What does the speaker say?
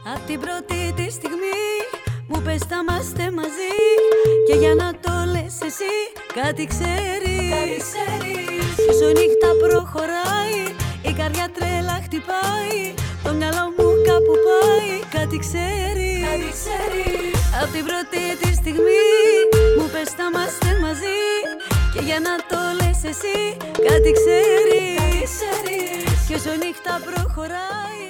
Απ' την πρώτη τη στιγμή μου πες θα είμαστε μαζί. Και για να το λες εσύ κάτι ξέρεις. Κι όσο η νύχτα προχωράει η καρδιά τρέλα χτυπάει. Το μυαλό μου κάπου πάει. Κάτι ξέρεις. Απ' την πρώτη τη στιγμή μου πες θα είμαστε μαζί. Και για να το λες εσύ κάτι ξέρεις. Κι όσο η νύχτα προχωράει